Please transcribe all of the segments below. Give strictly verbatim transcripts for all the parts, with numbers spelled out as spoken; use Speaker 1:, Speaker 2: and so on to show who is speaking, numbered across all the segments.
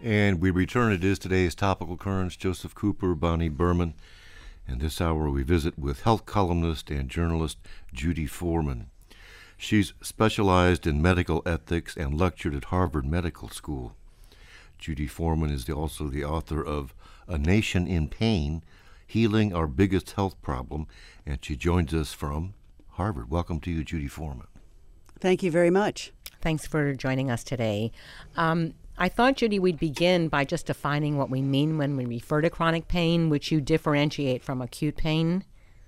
Speaker 1: And we return. It is today's Topical Currents. Joseph Cooper, Bonnie Berman. And this hour we visit with health columnist and journalist Judy Foreman. She's specialized in medical ethics and lectured at Harvard Medical School. Judy Foreman is the, also the author of A Nation in Pain, Healing Our Biggest Health Problem, and she joins us from Harvard. Welcome to you, Judy Foreman.
Speaker 2: Thank you very much.
Speaker 3: Thanks for joining us today. Um, I thought, Judy, we'd begin by just defining what we mean when we refer to chronic pain, which you differentiate from acute pain.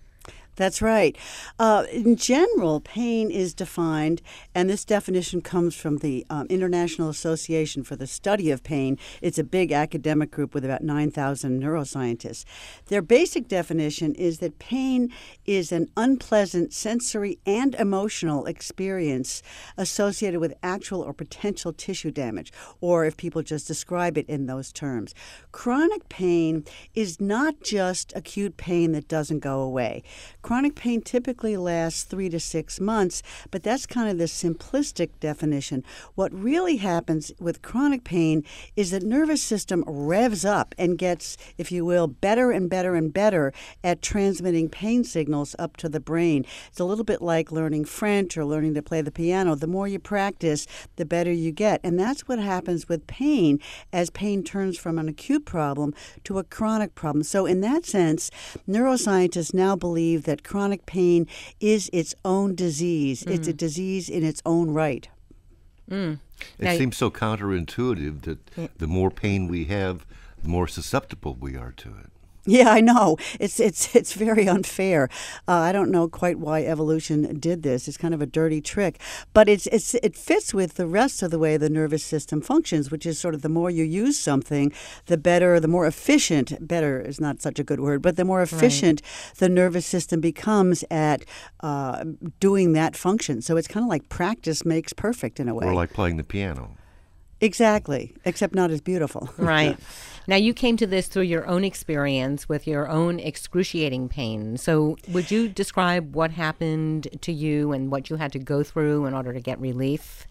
Speaker 2: That's right. Uh, in general, pain is defined, and this definition comes from the um, International Association for the Study of Pain. It's a big academic group with about nine thousand neuroscientists. Their basic definition is that pain is an unpleasant sensory and emotional experience associated with actual or potential tissue damage, or if people just describe it in those terms. Chronic pain is not just acute pain that doesn't go away. Chronic pain typically lasts three to six months, but that's kind of the simplistic definition. What really happens with chronic pain is that nervous system revs up and gets, if you will, better and better and better at transmitting pain signals up to the brain. It's a little bit like learning French or learning to play the piano. The more you practice, the better you get. And that's what happens with pain as pain turns from an acute problem to a chronic problem. So in that sense, neuroscientists now believe that chronic pain is its own disease. Mm. It's a disease in its own right.
Speaker 3: Mm.
Speaker 1: It
Speaker 3: now,
Speaker 1: seems so counterintuitive that yeah. the more pain we have, the more susceptible we are to it.
Speaker 2: Yeah, I know. It's it's it's very unfair. Uh, I don't know quite why evolution did this. It's kind of a dirty trick, but it's it's it fits with the rest of the way the nervous system functions, which is sort of the more you use something, the better, the more efficient. Better is not such a good word, but the more efficient right. the nervous system becomes at uh, doing that function. So it's kind of like practice makes perfect in a way.
Speaker 1: Or like playing the piano.
Speaker 2: Exactly, except not as beautiful.
Speaker 3: Right. Now, you came to this through your own experience with your own excruciating pain. So would you describe what happened to you and what you had to go through in order to get relief?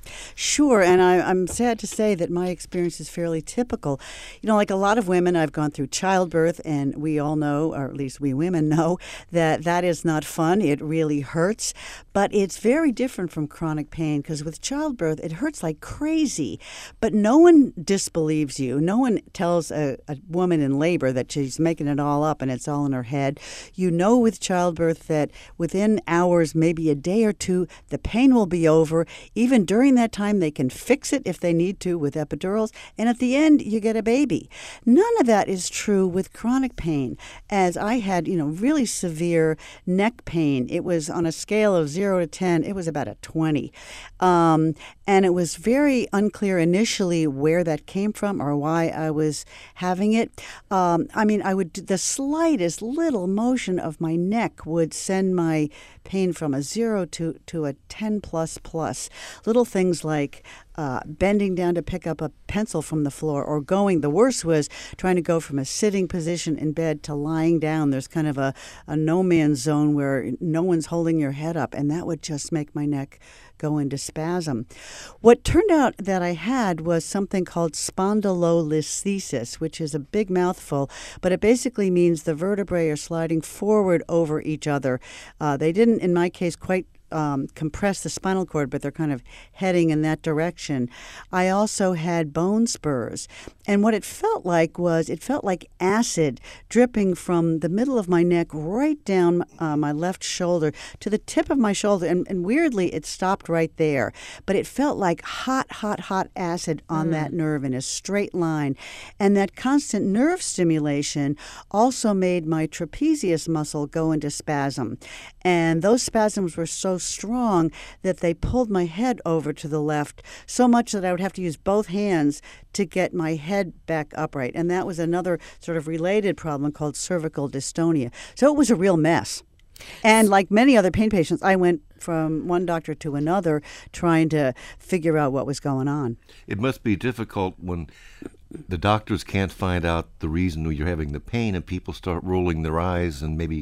Speaker 2: Sure, and I, I'm sad to say that my experience is fairly typical. You know, like a lot of women, I've gone through childbirth, and we all know, or at least we women know, that that is not fun. It really hurts, but it's very different from chronic pain because with childbirth, it hurts like crazy, but no one disbelieves you. No one tells a, a woman in labor that she's making it all up and it's all in her head. You know with childbirth that within hours, maybe a day or two, the pain will be over. Even during that time, they can fix it if they need to with epidurals, and at the end, you get a baby. None of that is true with chronic pain, as I had, you know, really severe neck pain. It was on a scale of zero to ten, it was about a twenty. Um, and it was very unclear initially where that came from or why I was having it. Um, I mean, I would, the slightest little motion of my neck would send my pain from a zero to, to a ten plus plus. Little things like uh, bending down to pick up a pencil from the floor or going, the worst was trying to go from a sitting position in bed to lying down. There's kind of a, a no man's zone where no one's holding your head up, and that would just make my neck go into spasm. What turned out that I had was something called spondylolisthesis, which is a big mouthful, but it basically means the vertebrae are sliding forward over each other. Uh, they didn't, in my case, quite Um, compress the spinal cord, but they're kind of heading in that direction. I also had bone spurs. And what it felt like was, it felt like acid dripping from the middle of my neck right down uh, my left shoulder to the tip of my shoulder. And, and weirdly, it stopped right there. But it felt like hot, hot, hot acid on mm. that nerve in a straight line. And that constant nerve stimulation also made my trapezius muscle go into spasm. And those spasms were so strong that they pulled my head over to the left so much that I would have to use both hands to get my head back upright. And that was another sort of related problem called cervical dystonia. So it was a real mess. And like many other pain patients, I went from one doctor to another trying to figure out what was going on.
Speaker 1: It must be difficult when the doctors can't find out the reason you're having the pain and people start rolling their eyes and maybe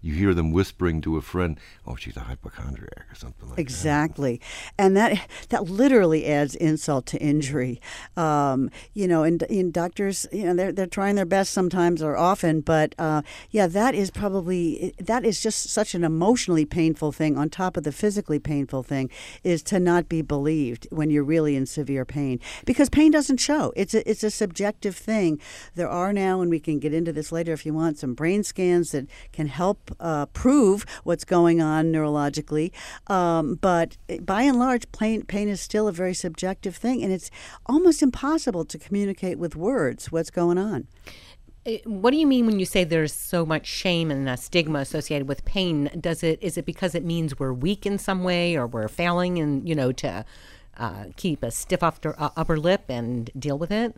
Speaker 1: you hear them whispering to a friend, "Oh, she's a hypochondriac," or something like
Speaker 2: Exactly. And that that literally adds insult to injury. Um, you know, and, and doctors, you know, they're, they're trying their best sometimes or often, but uh, yeah, that is probably, that is just such an emotionally painful thing on top of the physically painful thing, is to not be believed when you're really in severe pain. Because pain doesn't show. It's a, it's a subjective thing. There are now, and we can get into this later if you want, some brain scans that can help uh, prove what's going on neurologically. Um, but by and large, pain, pain is still a very subjective thing, and it's almost impossible to communicate with words what's going on.
Speaker 3: What do you mean when you say there's so much shame and a stigma associated with pain? Does it is it because it means we're weak in some way, or we're failing in, you know, to uh, keep a stiff upper, uh, upper lip and deal with it?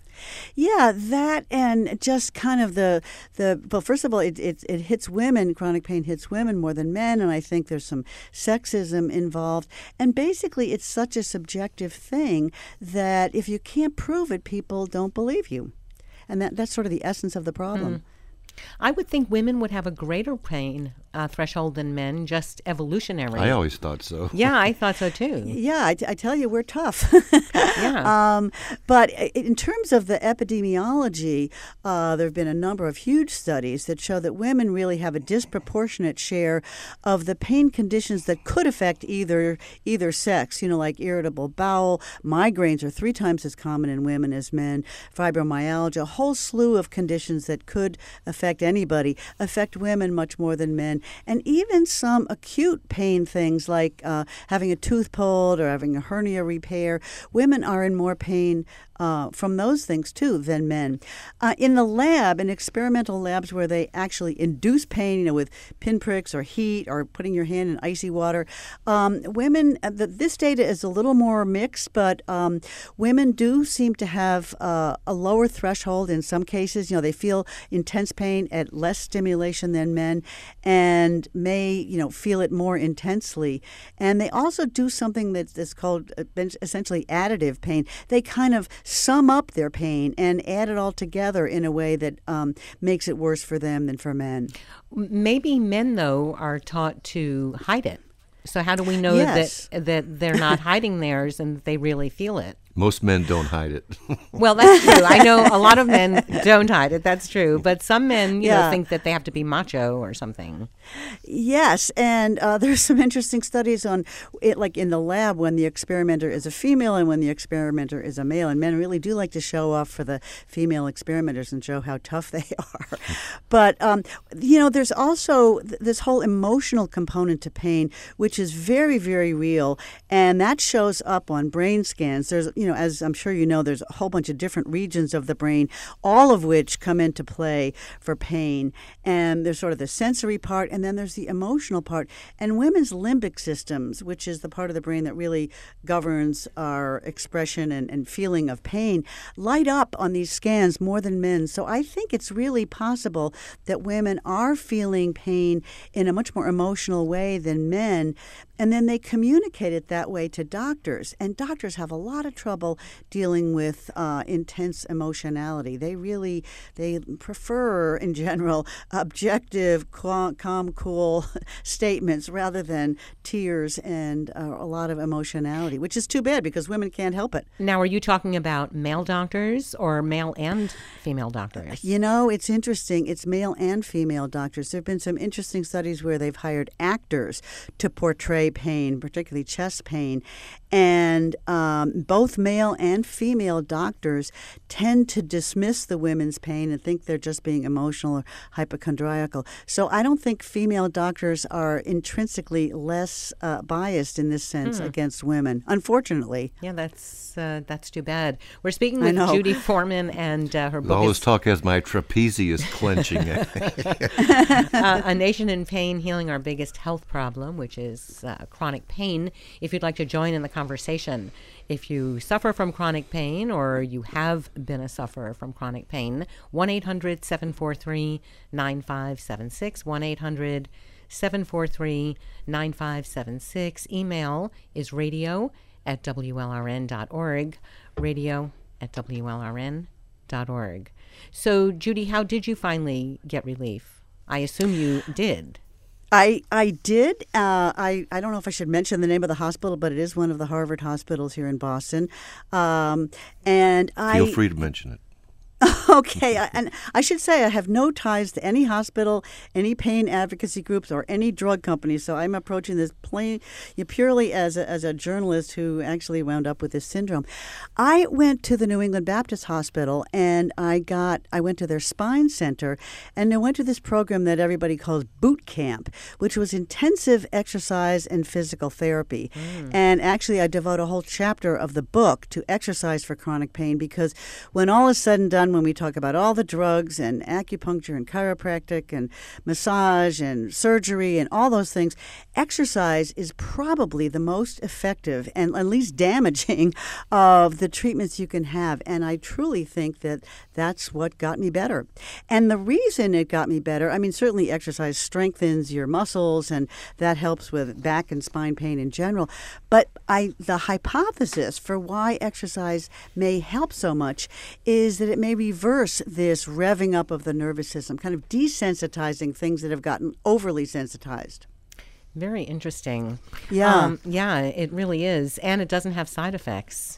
Speaker 2: Yeah, that, and just kind of the, the well, first of all, it, it, it hits women, chronic pain hits women more than men, and I think there's some sexism involved. And basically, it's such a subjective thing that if you can't prove it, people don't believe you. And that, that's sort of the essence of the problem.
Speaker 3: Mm. I would think women would have a greater pain uh, threshold than men, just evolutionary.
Speaker 1: I always thought so.
Speaker 3: Yeah, I thought so too.
Speaker 2: Yeah, I, I tell you, we're tough.
Speaker 3: Yeah.
Speaker 2: Um, but in terms of the epidemiology, uh, there have been a number of huge studies that show that women really have a disproportionate share of the pain conditions that could affect either either sex. You know, like irritable bowel, migraines are three times as common in women as men, fibromyalgia, a whole slew of conditions that could affect anybody, affect women much more than men. And even some acute pain things like uh, having a tooth pulled or having a hernia repair, women are in more pain uh, from those things too than men. Uh, in the lab, in experimental labs where they actually induce pain, you know, with pinpricks or heat or putting your hand in icy water, um, women, uh, the, this data is a little more mixed, but um, women do seem to have uh, a lower threshold in some cases. You know, they feel intense pain at less stimulation than men and may, you know, feel it more intensely. And they also do something that's, that's called uh, essentially additive pain. They kind of sum up their pain and add it all together in a way that um, makes it worse for them than for men.
Speaker 3: Maybe men, though, are taught to hide it. So how do we know
Speaker 2: Yes.
Speaker 3: that that they're not hiding theirs and that they really feel it?
Speaker 1: Most men don't hide it.
Speaker 3: Well, that's true. I know a lot of men don't hide it. That's true. But some men, you
Speaker 2: Yeah.
Speaker 3: know, think that they have to be macho or something.
Speaker 2: Yes, and uh, there's some interesting studies on it, like in the lab when the experimenter is a female and when the experimenter is a male. And men really do like to show off for the female experimenters and show how tough they are. But, um, you know, there's also th- this whole emotional component to pain, which is very, very real. And that shows up on brain scans. There's, you know, as I'm sure you know, there's a whole bunch of different regions of the brain, all of which come into play for pain. And there's sort of the sensory part, and then there's the emotional part. And women's limbic systems, which is the part of the brain that really governs our expression and, and feeling of pain, light up on these scans more than men. So I think it's really possible that women are feeling pain in a much more emotional way than men. And then they communicate it that way to doctors. And doctors have a lot of trouble dealing with uh, intense emotionality. They really, they prefer, in general, objective, calm, calm cool statements rather than tears and uh, a lot of emotionality, which is too bad because women can't help it.
Speaker 3: Now, are you talking about male doctors or male and female doctors?
Speaker 2: You know, it's interesting. It's male and female doctors. There have been some interesting studies where they've hired actors to portray pain, particularly chest pain. And um, both male and female doctors tend to dismiss the women's pain and think they're just being emotional or hypochondriacal. So I don't think female doctors are intrinsically less uh, biased in this sense
Speaker 3: Hmm.
Speaker 2: against women, unfortunately.
Speaker 3: Yeah, that's uh, that's too bad. We're speaking
Speaker 2: I
Speaker 3: with
Speaker 2: know.
Speaker 3: Judy Foreman, and uh, her book
Speaker 1: All
Speaker 3: is
Speaker 1: this talk has my trapezius clenching.
Speaker 3: uh, A Nation in Pain, Healing Our Biggest Health Problem, which is uh, chronic pain. If you'd like to join in the conversation, if you suffer from chronic pain or you have been a sufferer from chronic pain, one eight hundred seven four three nine five seven six, one eight hundred seven four three nine five seven six. Email is radio at W L R N dot org, radio at W L R N dot org. So, Judy, how did you finally get relief? I assume you did.
Speaker 2: I I did. Uh, I I don't know if I should mention the name of the hospital, but it is one of the Harvard hospitals here in Boston. Um, and I
Speaker 1: Feel free to mention it.
Speaker 2: Okay, I- and I should say I have no ties to any hospital, any pain advocacy groups, or any drug companies. So I'm approaching this plain, purely as a, as a journalist who actually wound up with this syndrome. I went to the New England Baptist Hospital, and I got I went to their spine center, and I went to this program that everybody calls boot camp, which was intensive exercise and physical therapy. Mm. And actually, I devote a whole chapter of the book to exercise for chronic pain, because when all is said and done, when we talk about all the drugs and acupuncture and chiropractic and massage and surgery and all those things, exercise is probably the most effective and at least damaging of the treatments you can have. And I truly think that that's what got me better. And the reason it got me better, I mean, certainly exercise strengthens your muscles, and that helps with back and spine pain in general. But I, the hypothesis for why exercise may help so much is that it may reverse this revving up of the nervous system, kind of desensitizing things that have gotten overly sensitized.
Speaker 3: Very interesting.
Speaker 2: Yeah.
Speaker 3: Um, yeah, it really is. And it doesn't have side effects.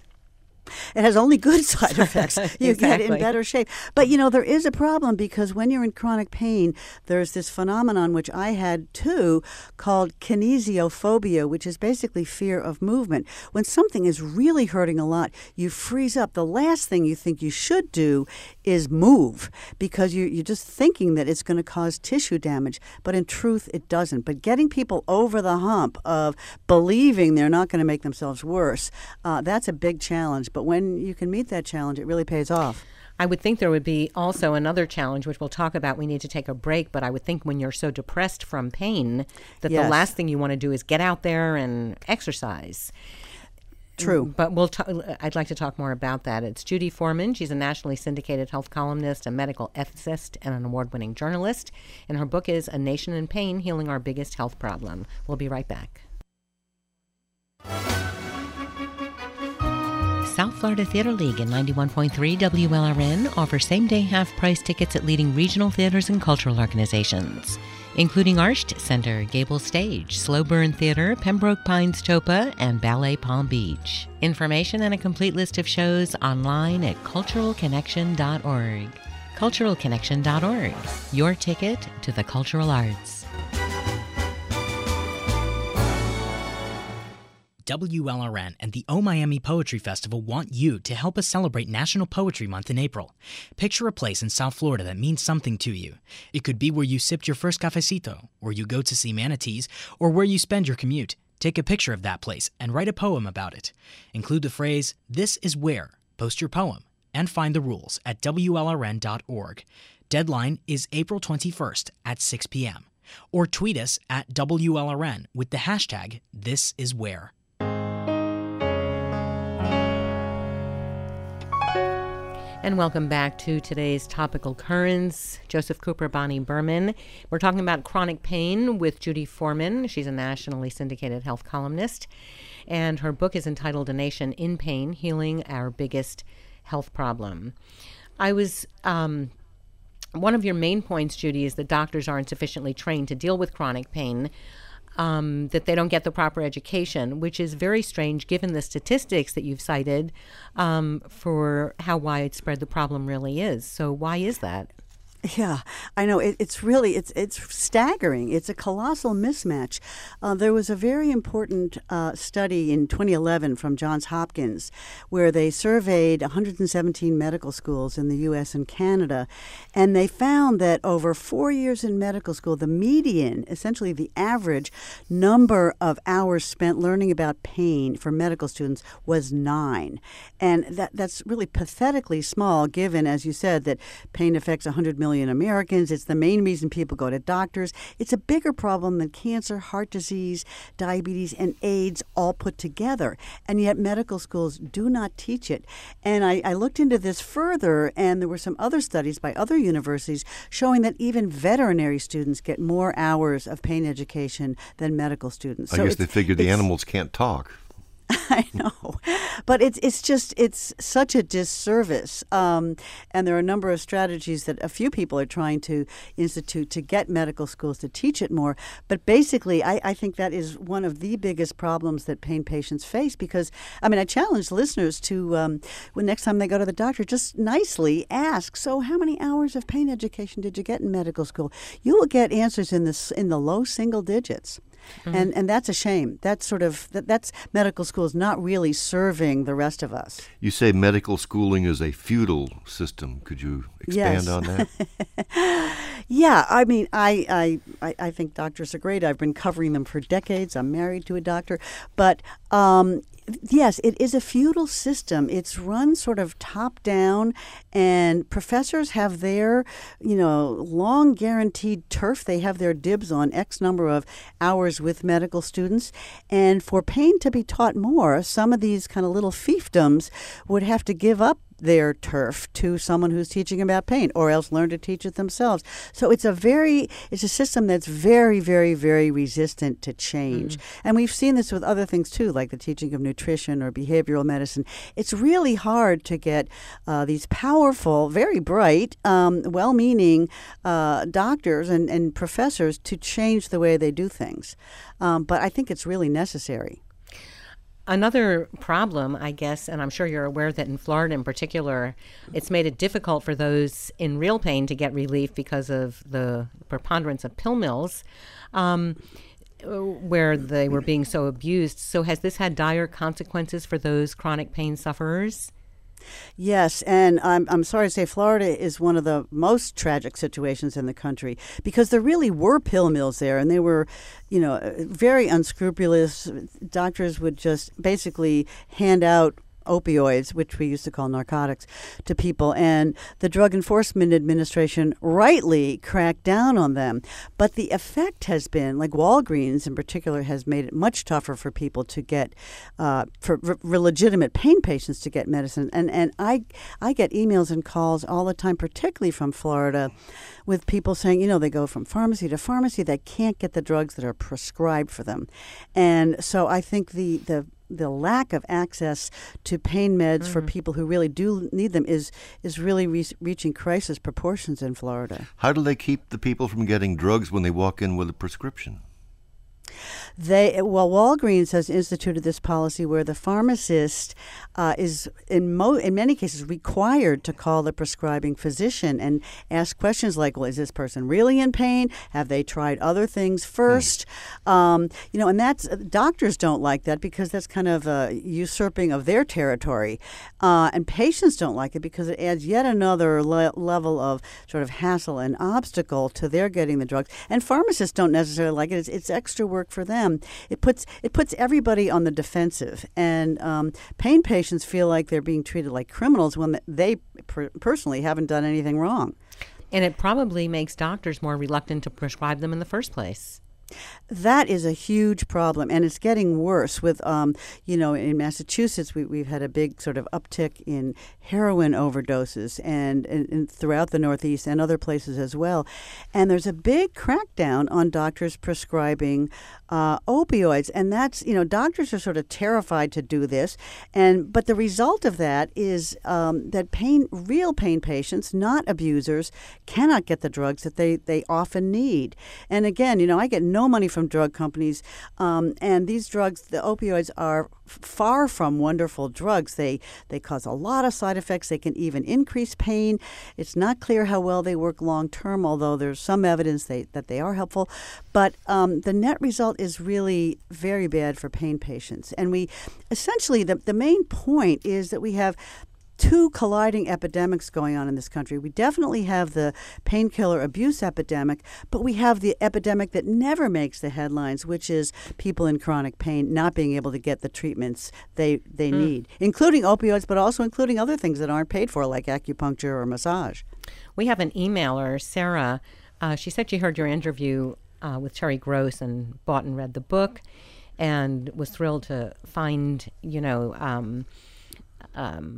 Speaker 2: It has only good side effects. You
Speaker 3: Exactly.
Speaker 2: get in better shape. But, you know, there is a problem, because when you're in chronic pain, there's this phenomenon, which I had too, called kinesiophobia, which is basically fear of movement. When something is really hurting a lot, you freeze up. The last thing you think you should do is move, because you, you're just thinking that it's going to cause tissue damage. But in truth, it doesn't. But getting people over the hump of believing they're not going to make themselves worse, uh, that's a big challenge. But when you can meet that challenge, it really pays off.
Speaker 3: I would think there would be also another challenge, which we'll talk about. We need to take a break, but I would think when you're so depressed from pain that
Speaker 2: Yes.
Speaker 3: the last thing you want to do is get out there and exercise.
Speaker 2: True.
Speaker 3: But we'll t- I'd like to talk more about that. It's Judy Foreman. She's a nationally syndicated health columnist, a medical ethicist, and an award-winning journalist. And her book is A Nation in Pain, Healing Our Biggest Health Problem. We'll be right back. South Florida Theater League and ninety-one point three W L R N offer same-day half-price tickets at leading regional theaters and cultural organizations, including Arsht Center, Gable Stage, Slow Burn Theater, Pembroke Pines Topa, and Ballet Palm Beach. Information and a complete list of shows online at cultural connection dot org. cultural connection dot org, your ticket to the cultural arts.
Speaker 4: W L R N and the O Miami Poetry Festival want you to help us celebrate National Poetry Month in April. Picture a place in South Florida that means something to you. It could be where you sipped your first cafecito, where you go to see manatees, or where you spend your commute. Take a picture of that place and write a poem about it. Include the phrase, "This is where." Post your poem and find the rules at W L R N dot org. Deadline is April twenty-first at six p.m. Or tweet us at W L R N with the hashtag This Is Where.
Speaker 3: And welcome back to today's Topical Currents. Joseph Cooper, Bonnie Berman. We're talking about chronic pain with Judy Foreman. She's a nationally syndicated health columnist. And her book is entitled A Nation in Pain, Healing Our Biggest Health Problem. I was... Um, one of your main points, Judy, is that doctors aren't sufficiently trained to deal with chronic pain. Um, that they don't get the proper education, which is very strange given the statistics that you've cited um, for how widespread the problem really is. So why is that?
Speaker 2: Yeah, I know. It, it's really, it's it's staggering. It's a colossal mismatch. Uh, there was a very important uh, study in twenty eleven from Johns Hopkins where they surveyed one hundred seventeen medical schools in the U S and Canada, and they found that over four years in medical school, the median, essentially the average number of hours spent learning about pain for medical students was nine. And that that's really pathetically small given, as you said, that pain affects one hundred million Americans. It's the main reason people go to doctors. It's a bigger problem than cancer, heart disease, diabetes, and AIDS all put together. And yet medical schools do not teach it. And I, I looked into this further, and there were some other studies by other universities showing that even veterinary students get more hours of pain education than medical students.
Speaker 1: I
Speaker 2: So
Speaker 1: guess
Speaker 2: it's-
Speaker 1: they figured the
Speaker 2: it's-
Speaker 1: animals can't talk.
Speaker 2: I know, but it's it's just it's such a disservice, um, and there are a number of strategies that a few people are trying to institute to get medical schools to teach it more. But basically, I, I think that is one of the biggest problems that pain patients face. Because I mean, I challenge listeners to um, when next time they go to the doctor, just nicely ask, "So, how many hours of pain education did you get in medical school?" You will get answers in the in the low single digits. Mm-hmm. And and that's a shame. That's sort of that, that's medical schools not really serving the rest of us.
Speaker 1: You say medical schooling is a feudal system. Could you expand
Speaker 2: yes.
Speaker 1: on that?
Speaker 2: Yeah, I mean, I, I I think doctors are great. I've been covering them for decades. I'm married to a doctor, but. Um, Yes, it is a feudal system. It's run sort of top down, and professors have their, you know, long guaranteed turf. They have their dibs on X number of hours with medical students. And for pain to be taught more, some of these kind of little fiefdoms would have to give up their turf to someone who's teaching about pain, or else learn to teach it themselves. So it's a very, it's a system that's very, very, very resistant to change. Mm-hmm. And we've seen this with other things too, like the teaching of nutrition or behavioral medicine. It's really hard to get uh, these powerful, very bright, um, well-meaning uh, doctors and, and professors to change the way they do things. Um, but I think it's really necessary.
Speaker 3: Another problem, I guess, and I'm sure you're aware that in Florida in particular, it's made it difficult for those in real pain to get relief because of the preponderance of pill mills, um, where they were being so abused. So has this had dire consequences for those chronic pain sufferers?
Speaker 2: Yes, and I'm I'm sorry to say Florida is one of the most tragic situations in the country, because there really were pill mills there, and they were, you know, very unscrupulous. Doctors would just basically hand out opioids, which we used to call narcotics, to people, and the Drug Enforcement Administration rightly cracked down on them. But the effect has been, like Walgreens in particular, has made it much tougher for people to get, uh, for, for legitimate pain patients to get medicine. And and I I get emails and calls all the time, particularly from Florida, with people saying, you know, they go from pharmacy to pharmacy, they can't get the drugs that are prescribed for them. And so I think the the the lack of access to pain meds mm-hmm. for people who really do need them is is really re- reaching crisis proportions in Florida.
Speaker 1: How do they keep the people from getting drugs when they walk in with a prescription?
Speaker 2: They well, Walgreens has instituted this policy where the pharmacist uh, is in mo- in many cases required to call the prescribing physician and ask questions like, "Well, is this person really in pain? Have they tried other things first?" Hmm. Um, you know, and that's doctors don't like that because that's kind of uh, usurping of their territory, uh, and patients don't like it because it adds yet another le- level of sort of hassle and obstacle to their getting the drugs. And pharmacists don't necessarily like it. It's, it's extra work for them. It puts it puts everybody on the defensive, and um, pain patients feel like they're being treated like criminals when they per- personally haven't done anything wrong.
Speaker 3: And it probably makes doctors more reluctant to prescribe them in the first place.
Speaker 2: That is a huge problem, and it's getting worse with, um, you know, in Massachusetts, we, we've had a big sort of uptick in heroin overdoses and, and, and throughout the Northeast and other places as well. And there's a big crackdown on doctors prescribing uh, opioids, and that's, you know, doctors are sort of terrified to do this. And but the result of that is um, that pain, real pain patients, not abusers, cannot get the drugs that they, they often need. And again, you know, I get no money from drug companies, um, and these drugs, the opioids, are f- far from wonderful drugs. They they cause a lot of side effects. They can even increase pain. It's not clear how well they work long term, although there's some evidence they, that they are helpful. But um, the net result is really very bad for pain patients. And we essentially, the, the main point is that we have two colliding epidemics going on in this country. We definitely have the painkiller abuse epidemic, but we have the epidemic that never makes the headlines, which is people in chronic pain not being able to get the treatments they, they mm. need, including opioids, but also including other things that aren't paid for, like acupuncture or massage.
Speaker 3: We have an emailer, Sarah. Uh, she said she heard your interview uh, with Terry Gross and bought and read the book and was thrilled to find, you know, um, um,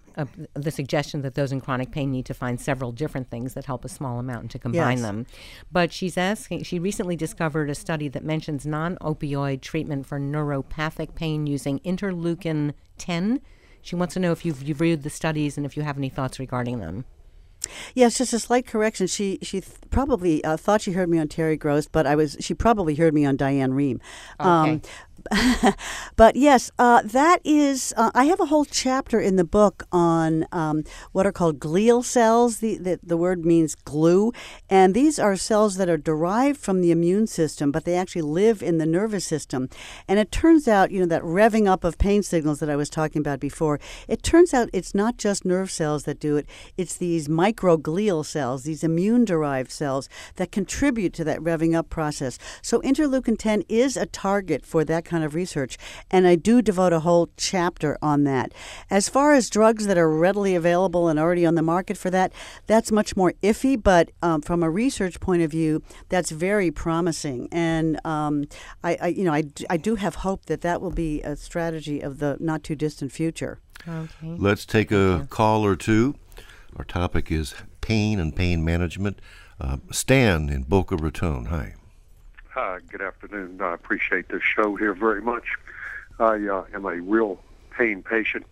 Speaker 3: uh, the suggestion that those in chronic pain need to find several different things that help a small amount and to combine
Speaker 2: Yes.
Speaker 3: them. But she's asking, she recently discovered a study that mentions non-opioid treatment for neuropathic pain using interleukin ten. She wants to know if you've, you've reviewed the studies and if you have any thoughts regarding them.
Speaker 2: Yes, just a slight correction. She she th- probably uh, thought she heard me on Terry Gross, but I was she probably heard me on Diane Rehm.
Speaker 3: Okay.
Speaker 2: But yes, uh, that is. Uh, I have a whole chapter in the book on um, what are called glial cells. The, the the word means glue, and these are cells that are derived from the immune system, but they actually live in the nervous system. And it turns out, you know, that revving up of pain signals that I was talking about before. It turns out it's not just nerve cells that do it. It's these microglial cells, these immune-derived cells that contribute to that revving up process. So interleukin ten is a target for that kind of research, and I do devote a whole chapter on that. As far as drugs that are readily available and already on the market for that, that's much more iffy, but um, from a research point of view, that's very promising. And um, I, I, you know, I, d- I do have hope that that will be a strategy of the not too distant future.
Speaker 3: Okay.
Speaker 1: Let's take a call or two. Our topic is pain and pain management. Uh, Stan in Boca Raton. Hi.
Speaker 5: Hi, good afternoon. I appreciate this show here very much. I uh, am a real pain patient.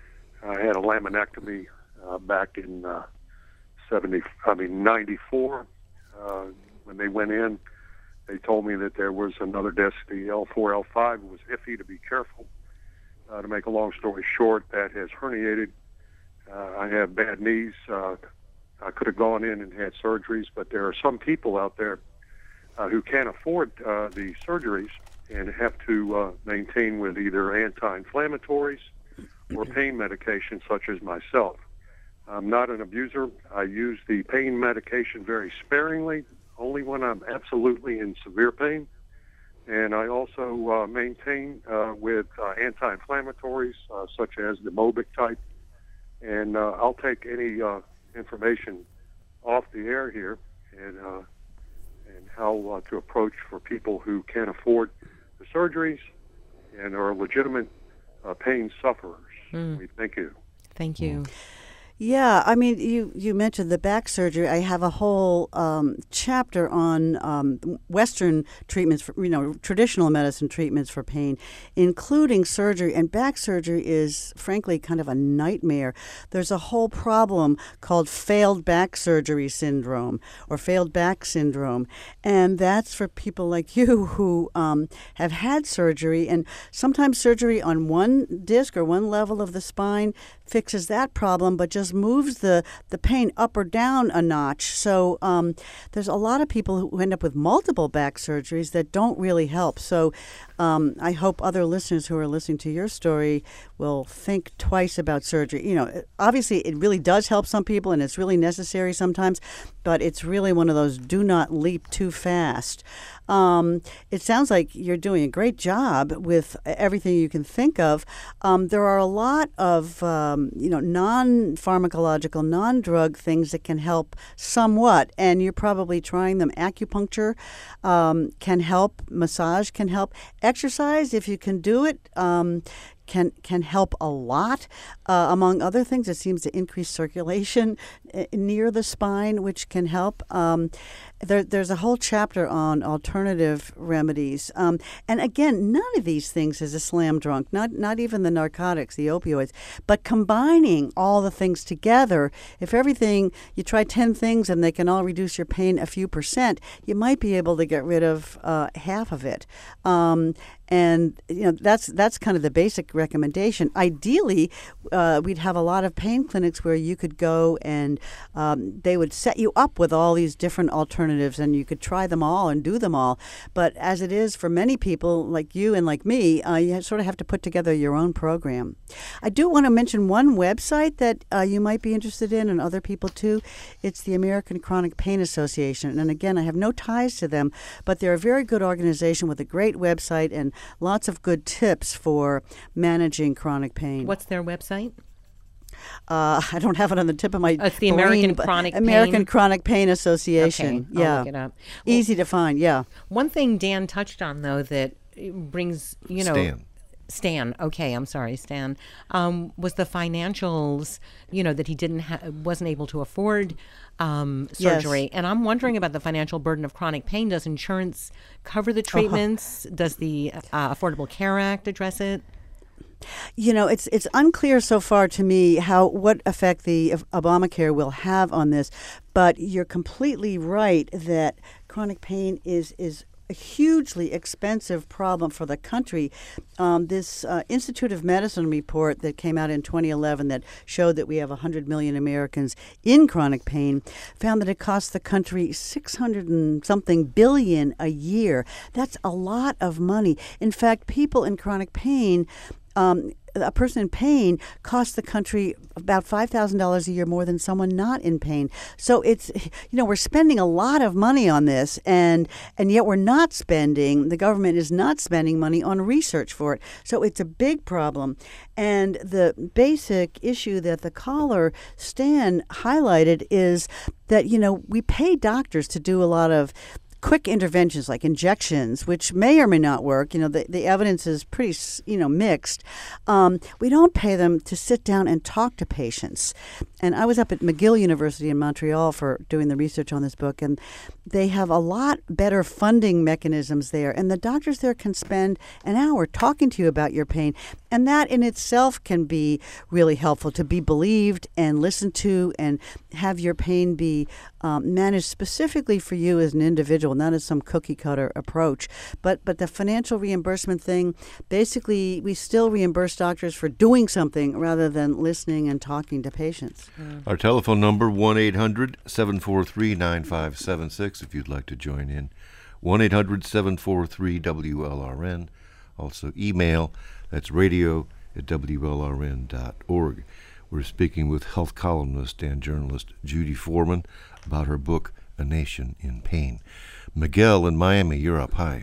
Speaker 5: I had a laminectomy uh, back in uh, seventy, I mean ninety-four. Uh, when they went in, they told me that there was another disc, the L four, L five. It was iffy, to be careful. Uh, to make a long story short, that has herniated. Uh, I have bad knees. Uh, I could have gone in and had surgeries, but there are some people out there Uh, who can't afford uh, the surgeries and have to uh, maintain with either anti-inflammatories or pain medication, such as myself. I'm not an abuser. I use the pain medication very sparingly, only when I'm absolutely in severe pain. And I also uh, maintain uh, with uh, anti-inflammatories, uh, such as the Mobic type. And uh, I'll take any uh, information off the air here and uh, and how uh, to approach for people who can't afford the surgeries and are legitimate uh, pain sufferers.
Speaker 3: Mm.
Speaker 5: We thank you.
Speaker 3: Thank you.
Speaker 2: Yeah, I mean, you, you mentioned the back surgery. I have a whole um, chapter on um, Western treatments, for, you know, traditional medicine treatments for pain, including surgery. And back surgery is, frankly, kind of a nightmare. There's a whole problem called failed back surgery syndrome or failed back syndrome. And that's for people like you who um, have had surgery. And sometimes surgery on one disc or one level of the spine fixes that problem, but just moves the, the pain up or down a notch. So um, there's a lot of people who end up with multiple back surgeries that don't really help. So um, I hope other listeners who are listening to your story will think twice about surgery. You know, obviously it really does help some people and it's really necessary sometimes, but it's really one of those do not leap too fast. Um, it sounds like you're doing a great job with everything you can think of. Um, there are a lot of, um, you know, non-pharmacological, non-drug things that can help somewhat, and you're probably trying them. Acupuncture um, can help. Massage can help. Exercise, if you can do it, um, can can help a lot. Uh, among other things, it seems to increase circulation uh, near the spine, which can help. Um, there, there's a whole chapter on alternative remedies. Um, and again, none of these things is a slam dunk, not, not even the narcotics, the opioids. But combining all the things together, if everything, you try ten things and they can all reduce your pain a few percent, you might be able to get rid of uh, half of it. Um, And you know that's that's kind of the basic recommendation. Ideally, uh, we'd have a lot of pain clinics where you could go and um, they would set you up with all these different alternatives, and you could try them all and do them all. But as it is for many people like you and like me, uh, you sort of have to put together your own program. I do want to mention one website that uh, you might be interested in, and other people too. It's the American Chronic Pain Association, and again, I have no ties to them, but they're a very good organization with a great website and lots of good tips for managing chronic pain.
Speaker 3: What's their website?
Speaker 2: Uh, I don't have it on the tip of my
Speaker 3: Oh, it's the
Speaker 2: brain,
Speaker 3: American
Speaker 2: but
Speaker 3: Chronic
Speaker 2: American
Speaker 3: Pain?
Speaker 2: Chronic Pain Association.
Speaker 3: Okay, I'll
Speaker 2: yeah,
Speaker 3: look it up.
Speaker 2: Easy to find. Yeah.
Speaker 3: One thing Dan touched on, though, that brings, you know,
Speaker 1: Stan.
Speaker 3: Stan, okay, I'm sorry, Stan, um, was the financials, you know, that he didn't ha- wasn't able to afford um, surgery.
Speaker 2: Yes.
Speaker 3: And I'm wondering about the financial burden of chronic pain. Does insurance cover the treatments? Uh-huh. Does the uh, Affordable Care Act address it?
Speaker 2: You know, it's it's unclear so far to me how what effect the Obamacare will have on this, but you're completely right that chronic pain is is a hugely expensive problem for the country. Um, this uh, Institute of Medicine report that came out in twenty eleven that showed that we have one hundred million Americans in chronic pain found that it costs the country six hundred and something billion a year. That's a lot of money. In fact, people in chronic pain, um, a person in pain costs the country about five thousand dollars a year more than someone not in pain. So it's, you know, we're spending a lot of money on this, and and yet we're not spending, the government is not spending money on research for it. So it's a big problem. And the basic issue that the caller, Stan, highlighted is that, you know, we pay doctors to do a lot of quick interventions like injections, which may or may not work. You know, the, the evidence is pretty, you know, mixed. Um, we don't pay them to sit down and talk to patients. And I was up at McGill University in Montreal for doing the research on this book, and they have a lot better funding mechanisms there. And the doctors there can spend an hour talking to you about your pain. And that in itself can be really helpful, to be believed and listened to and have your pain be um, managed specifically for you as an individual, not as some cookie cutter approach. But but the financial reimbursement thing, basically we still reimburse doctors for doing something rather than listening and talking to patients.
Speaker 1: Mm. Our telephone number, one eight hundred seven four three nine five seven six, if you'd like to join in. one eight hundred seven four three W L R N. Also email, that's radio at W L R N dot org. We're speaking with health columnist and journalist Judy Foreman about her book, A Nation in Pain. Miguel in Miami, you're up. Hi.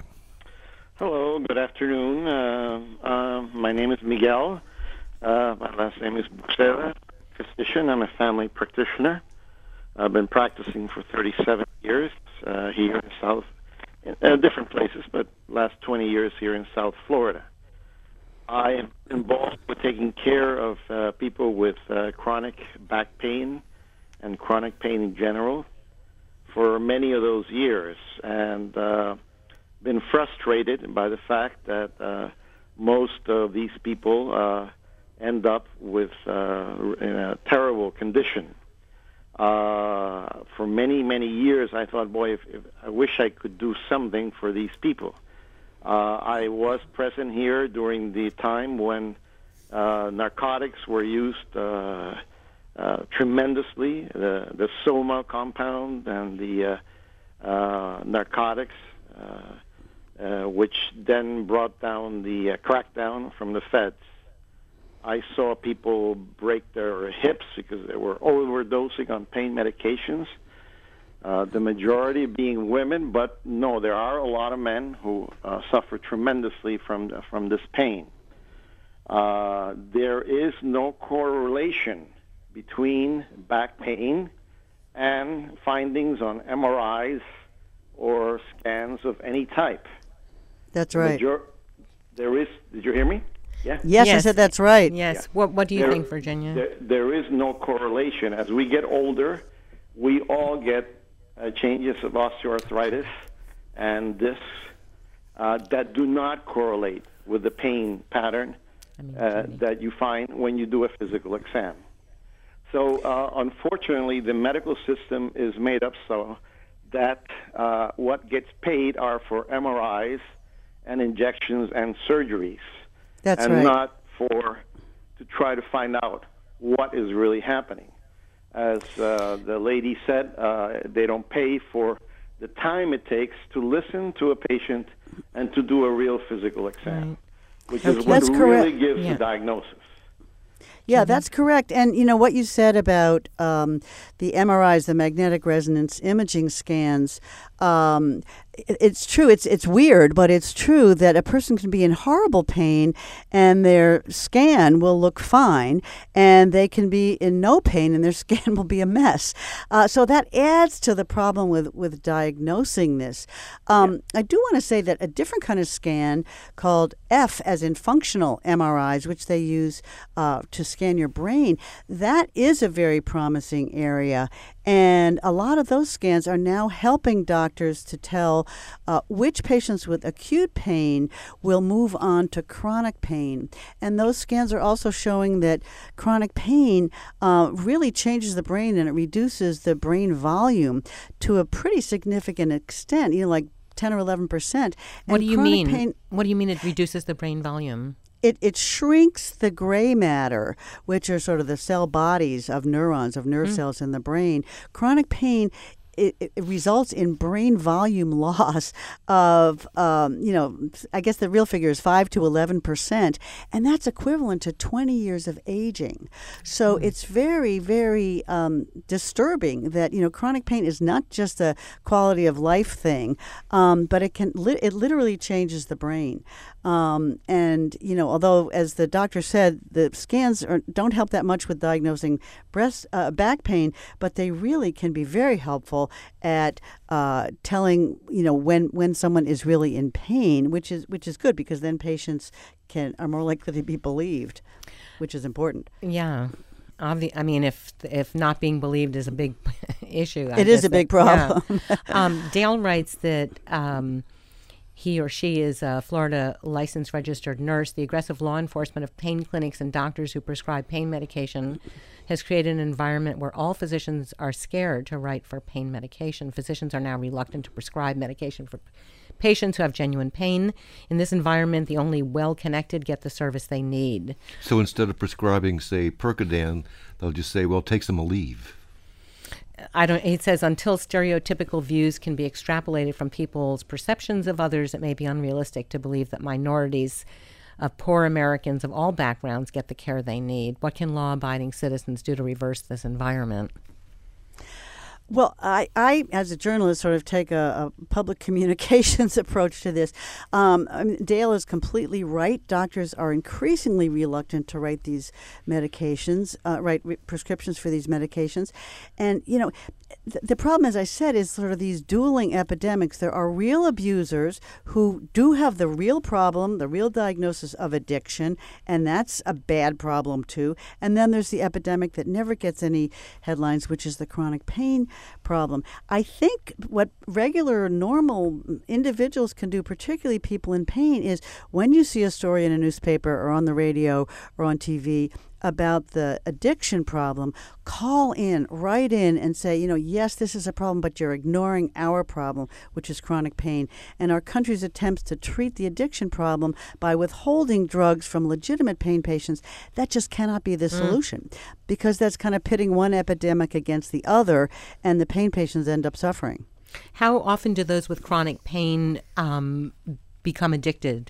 Speaker 6: Hello, good afternoon. Uh, uh, my name is Miguel. Uh, my last name is Bucera, physician. I'm a family practitioner. I've been practicing for thirty-seven years uh, here in South, in uh, different places, but last twenty years here in South Florida. I am involved with taking care of uh, people with uh, chronic back pain and chronic pain in general for many of those years, and uh, been frustrated by the fact that uh, most of these people uh, end up with uh, in a terrible condition. Uh, for many, many years, I thought, boy, if, if I wish I could do something for these people. Uh, I was present here during the time when uh, narcotics were used uh, uh, tremendously, the, the Soma compound and the uh, uh, narcotics, uh, uh, which then brought down the uh, crackdown from the feds. I saw people break their hips because they were overdosing on pain medications. Uh, the majority being women, but no, there are a lot of men who uh, suffer tremendously from from this pain. Uh, there is no correlation between back pain and findings on M R Is or scans of any type.
Speaker 2: That's right.
Speaker 6: Major- there is. Did you hear me? Yeah.
Speaker 2: Yes,
Speaker 3: Yes.
Speaker 2: I said that's right.
Speaker 3: Yes.
Speaker 6: Yeah.
Speaker 3: What What do you
Speaker 6: There-
Speaker 3: think, Virginia?
Speaker 6: There, there is no correlation. As we get older, we all get uh, changes of osteoarthritis and discs uh, that do not correlate with the pain pattern
Speaker 3: I mean,
Speaker 6: uh,
Speaker 3: Jimmy.
Speaker 6: that you find when you do a physical exam. So, uh, unfortunately, the medical system is made up so that uh, what gets paid are for M R Is and injections and surgeries.
Speaker 2: That's
Speaker 6: and
Speaker 2: right.
Speaker 6: not for to try to find out what is really happening. As uh, the lady said, uh, they don't pay for the time it takes to listen to a patient and to do a real physical exam,
Speaker 3: Right.
Speaker 6: which is
Speaker 2: Okay.
Speaker 6: what
Speaker 2: That's
Speaker 6: really
Speaker 2: correct.
Speaker 6: gives
Speaker 3: Yeah.
Speaker 6: the diagnosis.
Speaker 2: Yeah, that's correct. And, you know, what you said about um, the M R Is, the magnetic resonance imaging scans, um, it's true. It's it's weird, but it's true that a person can be in horrible pain and their scan will look fine, and they can be in no pain and their scan will be a mess. Uh, so that adds to the problem with, with diagnosing this. Um, I do want to say that a different kind of scan called F, as in functional M R Is, which they use uh, to scan your brain, that is a very promising area. And a lot of those scans are now helping doctors to tell uh, which patients with acute pain will move on to chronic pain. And those scans are also showing that chronic pain uh, really changes the brain, and it reduces the brain volume to a pretty significant extent, you know, like ten or eleven percent.
Speaker 3: What
Speaker 2: And
Speaker 3: do you
Speaker 2: chronic
Speaker 3: mean?
Speaker 2: pain,
Speaker 3: What do you mean it reduces the brain volume?
Speaker 2: It, it shrinks the gray matter, which are sort of the cell bodies of neurons, of nerve mm. cells in the brain. Chronic pain, it, it results in brain volume loss of, um, you know, I guess the real figure is five to eleven percent, and that's equivalent to twenty years of aging. So mm. it's very, very um, disturbing that, you know, chronic pain is not just a quality of life thing, um, but it can li- it literally changes the brain. Um, and, you know, although, as the doctor said, the scans are, don't help that much with diagnosing breast uh, back pain, but they really can be very helpful at uh, telling, you know, when, when someone is really in pain, which is which is good, because then patients can are more likely to be believed, which is important.
Speaker 3: Yeah. Obvi- I mean, if if not being believed is a big issue. I
Speaker 2: it is a big
Speaker 3: that,
Speaker 2: problem.
Speaker 3: Yeah. um, Dale writes that um, he or she is a Florida licensed registered nurse. The aggressive law enforcement of pain clinics and doctors who prescribe pain medication has created an environment where all physicians are scared to write for pain medication. Physicians are now reluctant to prescribe medication for patients who have genuine pain. In this environment, the only well-connected get the service they need.
Speaker 1: So instead of prescribing, say, Percodan, they'll just say, well, take some Aleve.
Speaker 3: I don't. It says until stereotypical views can be extrapolated from people's perceptions of others, it may be unrealistic to believe that minorities of poor Americans of all backgrounds get the care they need. What can law-abiding citizens do to reverse this environment?
Speaker 2: Well, I, I, as a journalist, sort of take a, a public communications approach to this. Um, I mean, Dale is completely right. Doctors are increasingly reluctant to write these medications, uh, write re- prescriptions for these medications. And, you know, th- the problem, as I said, is sort of these dueling epidemics. There are real abusers who do have the real problem, the real diagnosis of addiction, and that's a bad problem, too. And then there's the epidemic that never gets any headlines, which is the chronic pain problem. I think what regular, normal individuals can do, particularly people in pain, is when you see a story in a newspaper or on the radio or on T V about the addiction problem, call in, write in and say, you know, yes, this is a problem, but you're ignoring our problem, which is chronic pain. And our country's attempts to treat the addiction problem by withholding drugs from legitimate pain patients, that just cannot be the mm. solution, because that's kind of pitting one epidemic against the other, and the pain patients end up suffering.
Speaker 3: How often do those with chronic pain um, become addicted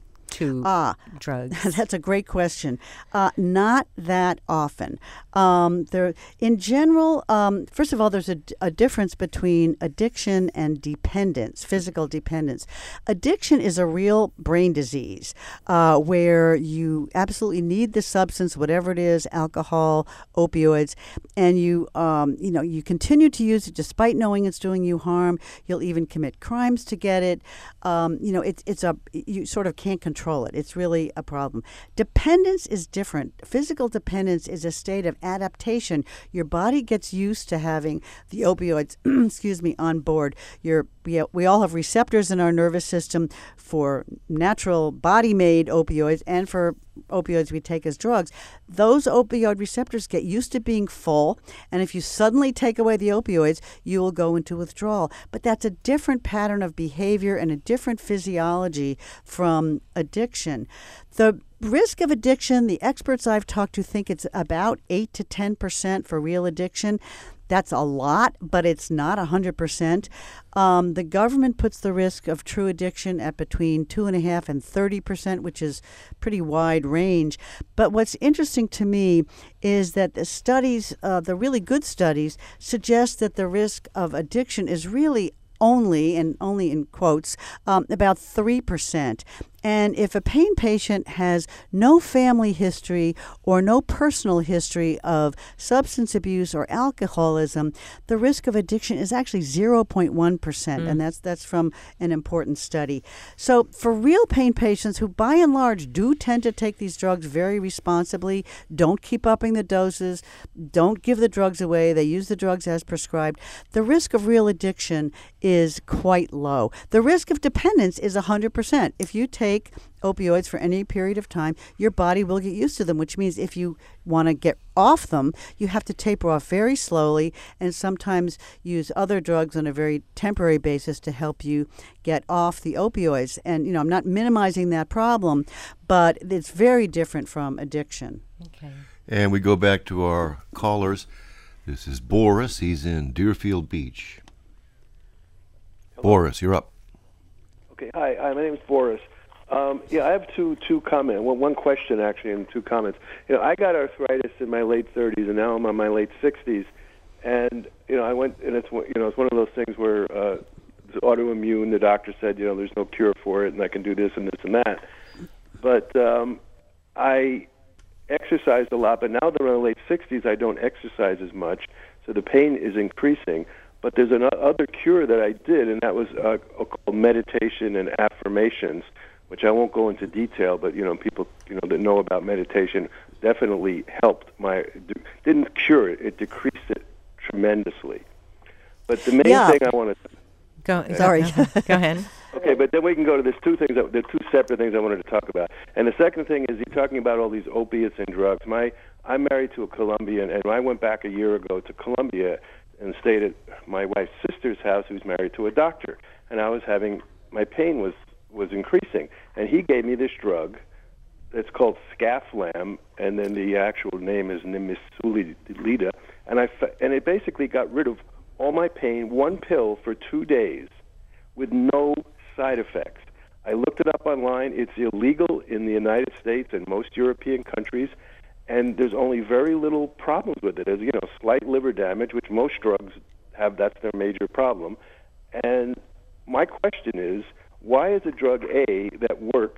Speaker 3: to
Speaker 2: ah,
Speaker 3: drugs?
Speaker 2: That's a great question. Uh, not that often. Um, there, in general, um, first of all, there's a, a difference between addiction and dependence, physical dependence. Addiction is a real brain disease uh, where you absolutely need the substance, whatever it is, alcohol, opioids, and you, um, you know, you continue to use it despite knowing it's doing you harm. You'll even commit crimes to get it. Um, you know, it's it's a you sort of can't control Control it. It's really a problem. Dependence is different. Physical dependence is a state of adaptation. Your body gets used to having the opioids, excuse me, on board. Your we, we all have receptors in our nervous system for natural body-made opioids and for opioids we take as drugs. Those opioid receptors get used to being full, and if you suddenly take away the opioids, you will go into withdrawal. But that's a different pattern of behavior and a different physiology from addiction. The risk of addiction, the experts I've talked to think it's about eight to ten percent for real addiction. That's a lot, but it's not one hundred percent. Um, the government puts the risk of true addiction at between two point five and thirty percent, which is pretty wide range. But what's interesting to me is that the studies, uh, the really good studies, suggest that the risk of addiction is really only, and only in quotes, um, about three percent. And if a pain patient has no family history or no personal history of substance abuse or alcoholism, the risk of addiction is actually zero point one percent, mm. and that's that's from an important study. So for real pain patients who by and large do tend to take these drugs very responsibly, don't keep upping the doses, don't give the drugs away, they use the drugs as prescribed, the risk of real addiction is quite low. The risk of dependence is one hundred percent. If you take opioids for any period of time, your body will get used to them, which means if you want to get off them, you have to taper off very slowly and sometimes use other drugs on a very temporary basis to help you get off the opioids. And, you know, I'm not minimizing that problem, but it's very different from addiction.
Speaker 3: Okay.
Speaker 1: And we go back to our callers. This is Boris. He's in Deerfield Beach.
Speaker 7: Hello.
Speaker 1: Boris, you're up.
Speaker 7: Okay. Hi. Hi. My name is Boris. Um, yeah, I have two two comments. Well, one question actually, and two comments. You know, I got arthritis in my late thirties, and now I'm in my late sixties. And you know, I went, and it's you know, it's one of those things where uh, it's autoimmune. The doctor said, you know, there's no cure for it, and I can do this and this and that. But um, I exercised a lot, but now that I'm in my late sixties, I don't exercise as much, so the pain is increasing. But there's another cure that I did, and that was uh, called meditation and affirmations, which I won't go into detail, but you know, people you know that know about meditation definitely helped my didn't cure it; it decreased it tremendously. But the main
Speaker 2: yeah.
Speaker 7: thing I want to
Speaker 3: go
Speaker 2: sorry
Speaker 3: go, go ahead.
Speaker 7: Okay, but then we can go to there's two things that there are two separate things I wanted to talk about. And the second thing is you're talking about all these opiates and drugs. My I'm married to a Colombian, and I went back a year ago to Colombia and stayed at my wife's sister's house, who's married to a doctor, and I was having my pain was. was increasing, and he gave me this drug that's called Scaflam, and then the actual name is Nimesulida, and I and it basically got rid of all my pain, one pill for two days, with no side effects. I looked it up online. It's illegal in the United States and most European countries, and there's only very little problems with it. There's you know slight liver damage, which most drugs have. That's their major problem. And my question is, why is a drug A that works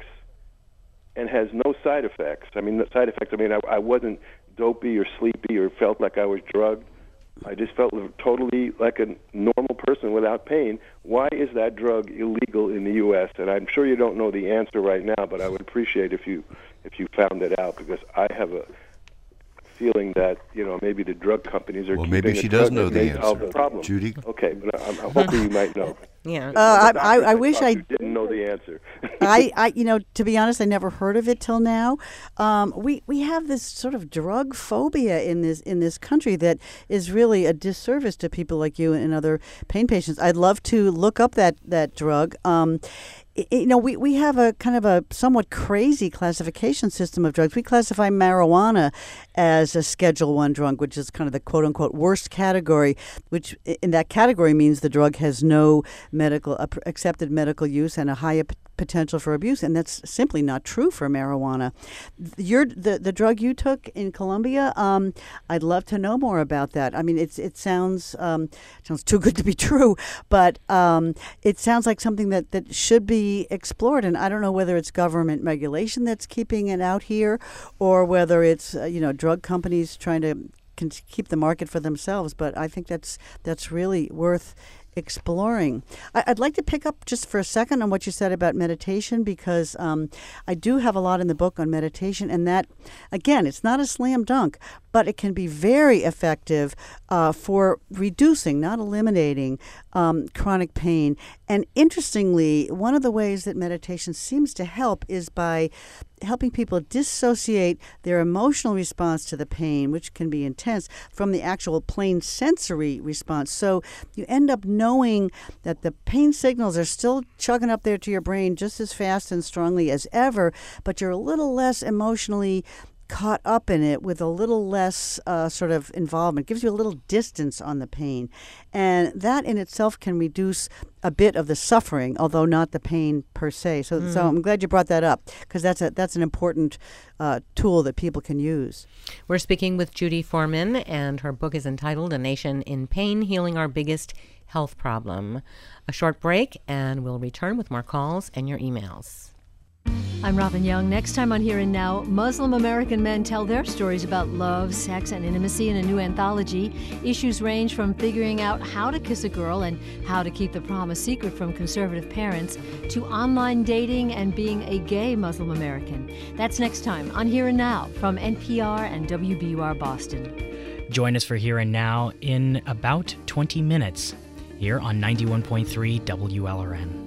Speaker 7: and has no side effects? I mean, the side effects, I mean, I, I wasn't dopey or sleepy or felt like I was drugged. I just felt totally like a normal person without pain. Why is that drug illegal in the U S? And I'm sure you don't know the answer right now, but I would appreciate if you if you found it out, because I have a feeling that, you know, maybe the drug companies are
Speaker 1: well,
Speaker 7: keeping
Speaker 1: maybe she
Speaker 7: a
Speaker 1: does
Speaker 7: drug
Speaker 1: know
Speaker 7: that
Speaker 1: the
Speaker 7: may solve
Speaker 1: answer.
Speaker 7: the problem.
Speaker 1: Judy?
Speaker 7: Okay, but I'm, I'm hoping you might know.
Speaker 3: Yeah.
Speaker 2: Uh,
Speaker 7: The
Speaker 2: I, I, I
Speaker 7: doctors
Speaker 2: wish
Speaker 7: thought
Speaker 2: I
Speaker 7: you didn't know the answer.
Speaker 2: I, I, you know, to be honest, I never heard of it till now. Um, we we have this sort of drug phobia in this in this country that is really a disservice to people like you and other pain patients. I'd love to look up that that drug. Um, You know, we, we have a kind of a somewhat crazy classification system of drugs. We classify marijuana as a Schedule One drug, which is kind of the quote-unquote worst category, which in that category means the drug has no medical uh, accepted medical use and a high p- potential for abuse, and that's simply not true for marijuana. Your the, the drug you took in Colombia, um, I'd love to know more about that. I mean, it's it sounds um, sounds too good to be true, but um, it sounds like something that, that should be explored, and I don't know whether it's government regulation that's keeping it out here, or whether it's uh, you know drug companies trying to can keep the market for themselves. But I think that's that's really worth exploring. I, I'd like to pick up just for a second on what you said about meditation, because um, I do have a lot in the book on meditation, and that, again, it's not a slam dunk, but it can be very effective uh, for reducing, not eliminating, um, chronic pain. And interestingly, one of the ways that meditation seems to help is by helping people dissociate their emotional response to the pain, which can be intense, from the actual plain sensory response. So you end up knowing that the pain signals are still chugging up there to your brain just as fast and strongly as ever, but you're a little less emotionally caught up in it with a little less uh, sort of involvement. It gives you a little distance on the pain. And that in itself can reduce a bit of the suffering, although not the pain per se. So, mm. so I'm glad you brought that up, because that's a, that's an important uh, tool that people can use.
Speaker 3: We're speaking with Judy Foreman, and her book is entitled A Nation in Pain, Healing Our Biggest Health Problem. A short break, and we'll return with more calls and your emails.
Speaker 8: I'm Robin Young. Next time on Here and Now, Muslim American men tell their stories about love, sex, and intimacy in a new anthology. Issues range from figuring out how to kiss a girl and how to keep the promise secret from conservative parents to online dating and being a gay Muslim American. That's next time on Here and Now from N P R and W B U R Boston.
Speaker 4: Join us for Here and Now in about twenty minutes here on ninety-one point three W L R N.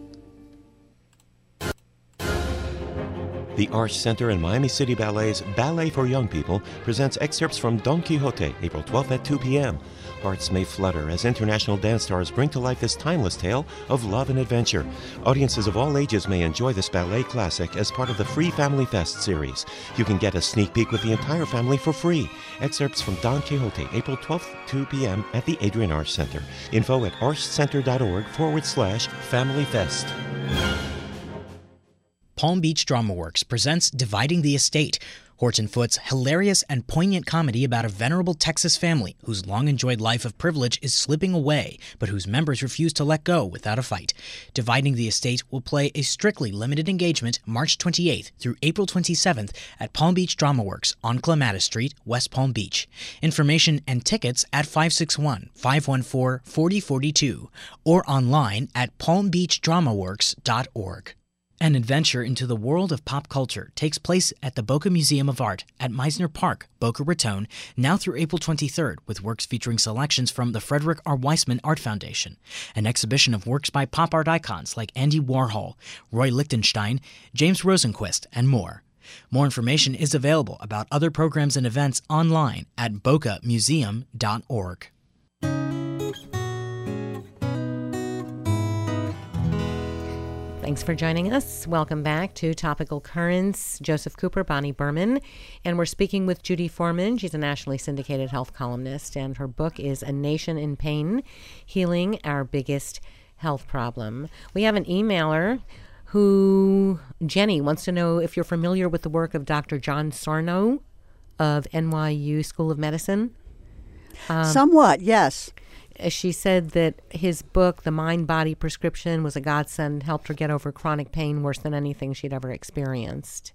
Speaker 9: The Arts Center and Miami City Ballet's Ballet for Young People presents excerpts from Don Quixote, April twelfth at two p.m. Hearts may flutter as international dance stars bring to life this timeless tale of love and adventure. Audiences of all ages may enjoy this ballet classic as part of the Free Family Fest series. You can get a sneak peek with the entire family for free. Excerpts from Don Quixote, April twelfth, two p.m. at the Adrian Arts Center. Info at artscenter.org forward slash Family Fest.
Speaker 4: Palm Beach Drama Works presents Dividing the Estate, Horton Foote's hilarious and poignant comedy about a venerable Texas family whose long-enjoyed life of privilege is slipping away, but whose members refuse to let go without a fight. Dividing the Estate will play a strictly limited engagement March twenty-eighth through April twenty-seventh at Palm Beach Drama Works on Clematis Street, West Palm Beach. Information and tickets at five six one, five one four, four zero four two or online at palm beach drama works dot org. An adventure into the world of pop culture takes place at the Boca Museum of Art at Meisner Park, Boca Raton, now through April twenty-third, with works featuring selections from the Frederick R. Weissman Art Foundation, an exhibition of works by pop art icons like Andy Warhol, Roy Lichtenstein, James Rosenquist, and more. More information is available about other programs and events online at boca museum dot org.
Speaker 3: Thanks for joining us. Welcome back to Topical Currents. Joseph Cooper, Bonnie Berman, and we're speaking with Judy Foreman. She's a nationally syndicated health columnist, and her book is A Nation in Pain, Healing Our Biggest Health Problem. We have an emailer who, Jenny, wants to know if you're familiar with the work of Doctor John Sarno of N Y U School of Medicine.
Speaker 2: Um, Somewhat, yes.
Speaker 3: She said that his book, The Mind-Body Prescription, was a godsend, helped her get over chronic pain worse than anything she'd ever experienced.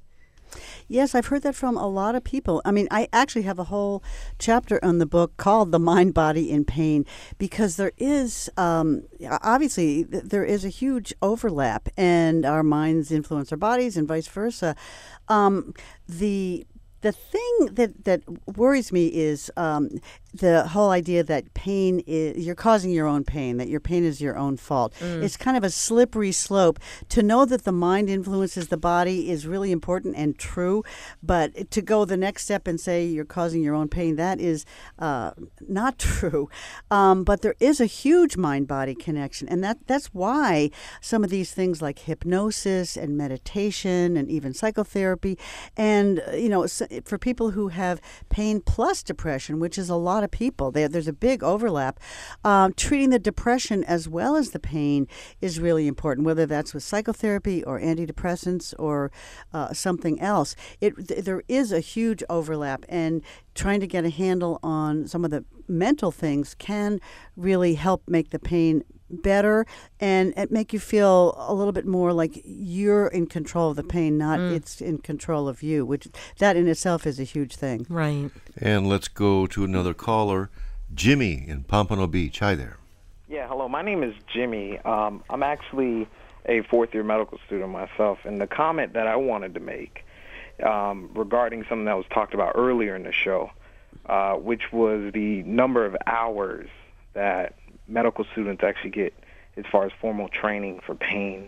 Speaker 2: Yes, I've heard that from a lot of people. I mean, I actually have a whole chapter on the book called The Mind, Body, in Pain, because there is, um, obviously, th- there is a huge overlap, and our minds influence our bodies and vice versa. Um, the The thing that, that worries me is um, the whole idea that pain is, you're causing your own pain, that your pain is your own fault. Mm. It's kind of a slippery slope. To know that the mind influences the body is really important and true, but to go the next step and say you're causing your own pain, that is uh, not true. Um, but there is a huge mind-body connection, and that, that's why some of these things like hypnosis and meditation and even psychotherapy, and, you know, for people who have pain plus depression, which is a lot of people, there, there's a big overlap. Um, treating the depression as well as the pain is really important, whether that's with psychotherapy or antidepressants or uh, something else. It th- there is a huge overlap, and trying to get a handle on some of the mental things can really help make the pain better and, and make you feel a little bit more like you're in control of the pain, not mm. it's in control of you, which that in itself is a huge thing.
Speaker 3: Right.
Speaker 1: And let's go to another caller, Jimmy in Pompano Beach. Hi there.
Speaker 10: Yeah, hello. My name is Jimmy. Um, I'm actually a fourth-year medical student myself, and the comment that I wanted to make um, regarding something that was talked about earlier in the show, uh, which was the number of hours that medical students actually get as far as formal training for pain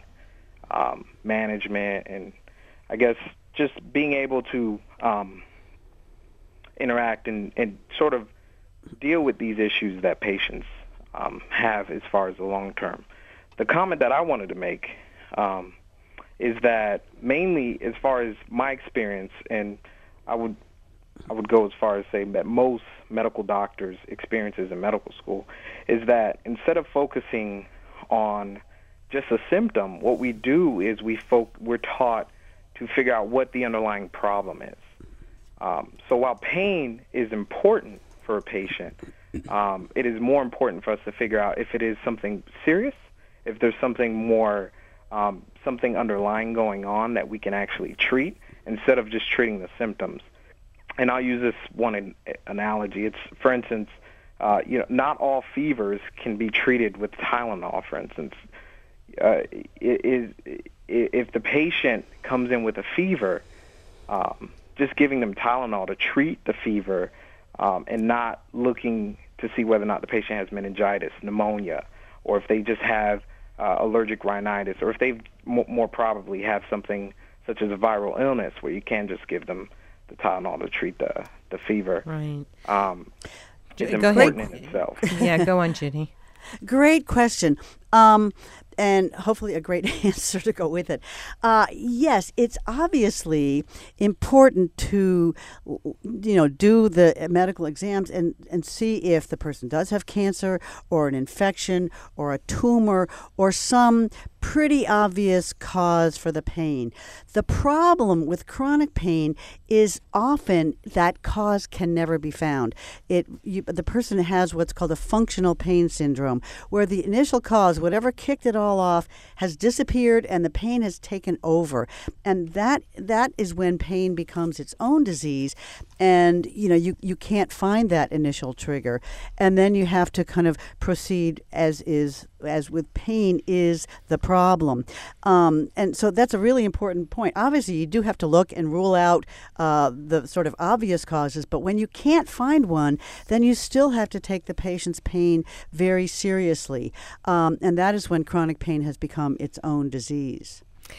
Speaker 10: um, management, and I guess just being able to um, interact and, and sort of deal with these issues that patients um, have as far as the long term. The comment that I wanted to make um, is that mainly as far as my experience, and I would I would go as far as saying that most medical doctors' experiences in medical school is that instead of focusing on just a symptom, what we do is we fo- we're taught to figure out what the underlying problem is. Um, so while pain is important for a patient, um, it is more important for us to figure out if it is something serious, if there's something more, um, something underlying going on that we can actually treat instead of just treating the symptoms. And I'll use this one an- analogy. It's, for instance, uh, you know, not all fevers can be treated with Tylenol, for instance. Uh, is, if the patient comes in with a fever, um, just giving them Tylenol to treat the fever um, and not looking to see whether or not the patient has meningitis, pneumonia, or if they just have uh, allergic rhinitis, or if they m- more probably have something such as a viral illness where you can just give them the Tylenol to treat the, the fever.
Speaker 3: Right.
Speaker 10: Um, it's
Speaker 3: Go
Speaker 10: important
Speaker 3: ahead.
Speaker 10: in itself.
Speaker 3: Yeah, go on, Judy.
Speaker 2: Great question. Um, and hopefully a great answer to go with it. Uh, yes, it's obviously important to, you know, do the medical exams and, and see if the person does have cancer or an infection or a tumor or some pretty obvious cause for the pain. The problem with chronic pain is often that cause can never be found. It you, the person has what's called a functional pain syndrome, where the initial cause, whatever kicked it all off, has disappeared and the pain has taken over. And that that is when pain becomes its own disease, and you know you, you can't find that initial trigger. And then you have to kind of proceed as is as with pain is the problem. Um, and so that's a really important point. Obviously, you do have to look and rule out uh, the sort of obvious causes, but when you can't find one, then you still have to take the patient's pain very seriously. Um, and that is when chronic pain has become its own disease.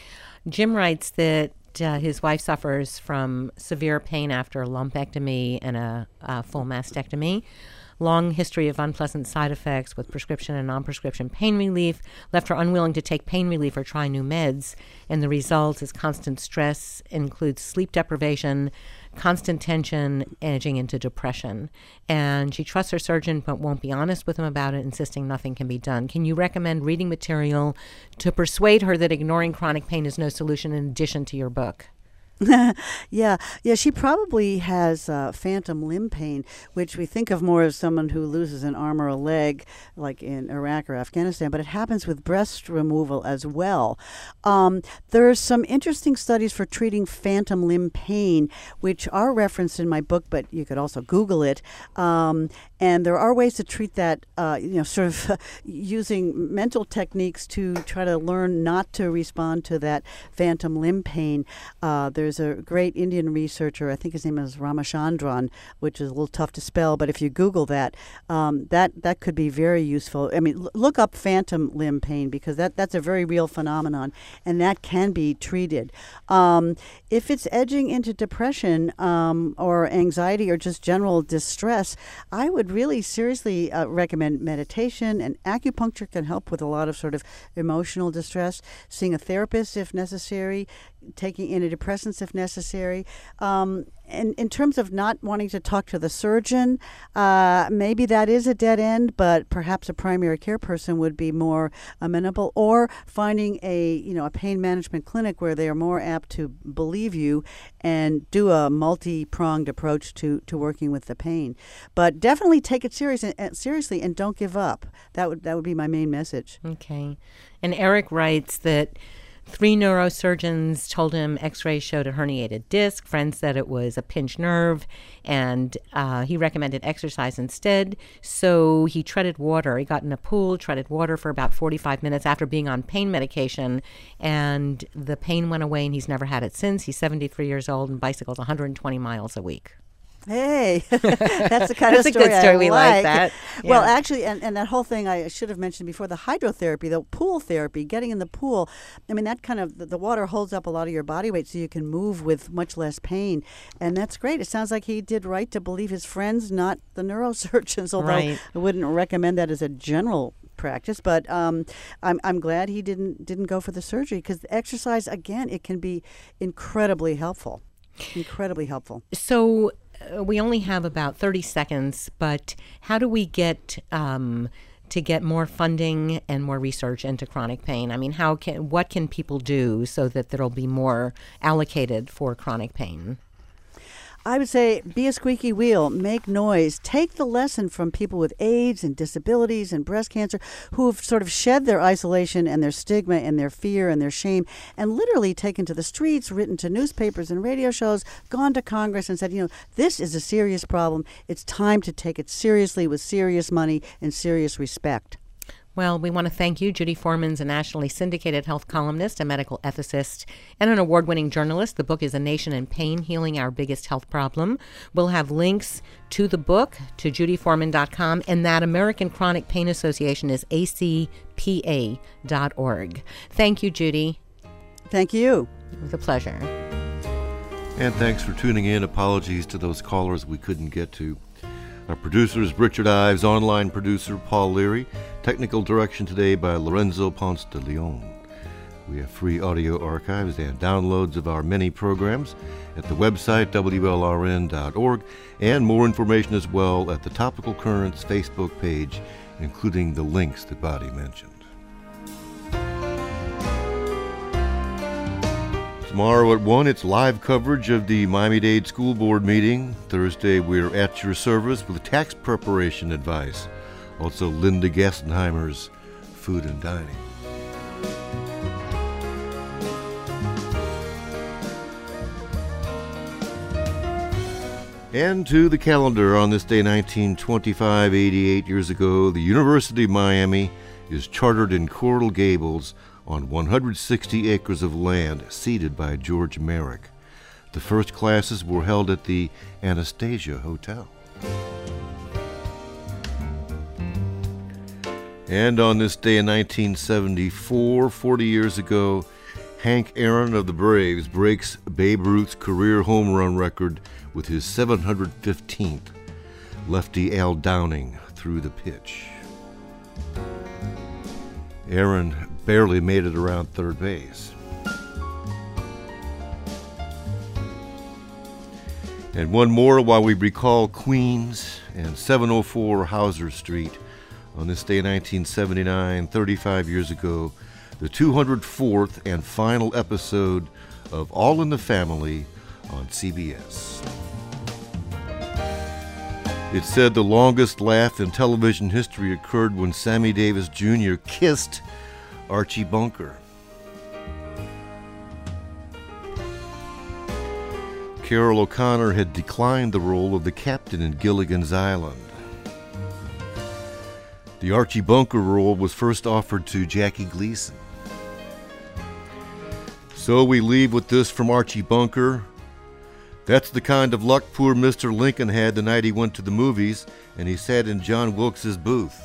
Speaker 3: Jim writes that uh, his wife suffers from severe pain after a lumpectomy and a, a full mastectomy. Long history of unpleasant side effects with prescription and non-prescription pain relief left her unwilling to take pain relief or try new meds. And the result is constant stress, includes sleep deprivation, constant tension, edging into depression. And she trusts her surgeon but won't be honest with him about it, insisting nothing can be done. Can you recommend reading material to persuade her that ignoring chronic pain is no solution in addition to your book?
Speaker 2: yeah, yeah. She probably has uh, phantom limb pain, which we think of more as someone who loses an arm or a leg, like in Iraq or Afghanistan. But it happens with breast removal as well. Um, there's some interesting studies for treating phantom limb pain, which are referenced in my book, but you could also Google it. Um, and there are ways to treat that, uh, you know, sort of uh, using mental techniques to try to learn not to respond to that phantom limb pain. Uh, there's a great Indian researcher, I think his name is Ramachandran, which is a little tough to spell, but if you Google that, um, that that could be very useful. I mean, l- look up phantom limb pain, because that, that's a very real phenomenon, and that can be treated. Um, if it's edging into depression um, or anxiety or just general distress, I would really seriously uh, recommend meditation, and acupuncture can help with a lot of sort of emotional distress, seeing a therapist if necessary, taking antidepressants if necessary. Um, and in terms of not wanting to talk to the surgeon, uh, maybe that is a dead end, but perhaps a primary care person would be more amenable, or finding a, you know, a pain management clinic where they are more apt to believe you and do a multi-pronged approach to, to working with the pain. But definitely take it serious and, seriously and don't give up. That would that would be my main message.
Speaker 3: Okay. And Eric writes that three neurosurgeons told him x-rays showed a herniated disc. Friends said it was a pinched nerve, and uh, he recommended exercise instead. So he treaded water. He got in a pool, treaded water for about forty-five minutes after being on pain medication, and the pain went away, and he's never had it since. He's seventy-three years old and bicycles one hundred twenty miles a week.
Speaker 2: Hey, that's the kind
Speaker 3: That's
Speaker 2: of story
Speaker 3: a good story.
Speaker 2: I
Speaker 3: We
Speaker 2: like.
Speaker 3: like that.
Speaker 2: Well,
Speaker 3: Yeah.
Speaker 2: actually, and, and that whole thing I should have mentioned before, the hydrotherapy, the pool therapy, getting in the pool, I mean, that kind of, the, the water holds up a lot of your body weight so you can move with much less pain. And that's great. It sounds like he did right to believe his friends, not the neurosurgeons, although
Speaker 3: Right.
Speaker 2: I wouldn't recommend that as a general practice, but um, I'm I'm glad he didn't didn't go for the surgery, because exercise, again, it can be incredibly helpful. Incredibly helpful.
Speaker 3: So uh, we only have about thirty seconds, but how do we get um, to get more funding and more research into chronic pain? I mean, how can what can people do so that there'll be more allocated for chronic pain?
Speaker 2: I would say be a squeaky wheel, make noise, take the lesson from people with AIDS and disabilities and breast cancer who have sort of shed their isolation and their stigma and their fear and their shame and literally taken to the streets, written to newspapers and radio shows, gone to Congress and said, you know, this is a serious problem. It's time to take it seriously with serious money and serious respect.
Speaker 3: Well, we want to thank you. Judy Foreman's a nationally syndicated health columnist, a medical ethicist, and an award-winning journalist. The book is A Nation in Pain, Healing Our Biggest Health Problem. We'll have links to the book, to judy foreman dot com, and that American Chronic Pain Association is A C P A dot org. Thank you, Judy.
Speaker 2: Thank you.
Speaker 3: It was a pleasure.
Speaker 1: And thanks for tuning in. Apologies to those callers we couldn't get to. Our producer is Richard Ives, online producer Paul Leary, technical direction today by Lorenzo Ponce de Leon. We have free audio archives and downloads of our many programs at the website W L R N dot org, and more information as well at the Topical Currents Facebook page, including the links that Bonnie mentioned. Tomorrow at one, it's live coverage of the Miami-Dade School Board meeting. Thursday, we're at your service with tax preparation advice. Also, Linda Gessenheimer's Food and Dining. And to the calendar, on this day, nineteen twenty-five, eighty-eight years ago, the University of Miami is chartered in Coral Gables on one hundred sixty acres of land ceded by George Merrick. The first classes were held at the Anastasia Hotel. And on this day in nineteen seventy-four, forty years ago, Hank Aaron of the Braves breaks Babe Ruth's career home run record with his seven hundred fifteenth. Lefty Al Downing threw the pitch. Aaron barely made it around third base. And one more while we recall Queens and seven oh four Hauser Street. On this day in nineteen seventy-nine, thirty-five years ago, the two hundred fourth and final episode of All in the Family on C B S. It's said the longest laugh in television history occurred when Sammy Davis Junior kissed Archie Bunker. Carol O'Connor had declined the role of the captain in Gilligan's Island. The Archie Bunker role was first offered to Jackie Gleason. So we leave with this from Archie Bunker. That's the kind of luck poor Mister Lincoln had the night he went to the movies and he sat in John Wilkes' booth.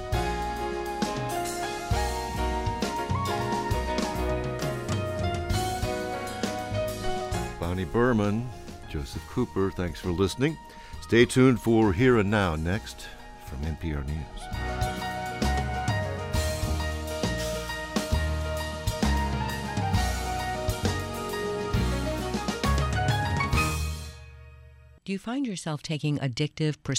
Speaker 1: Bonnie Berman, Joseph Cooper, thanks for listening. Stay tuned for Here and Now next from N P R News.
Speaker 3: Do you find yourself taking addictive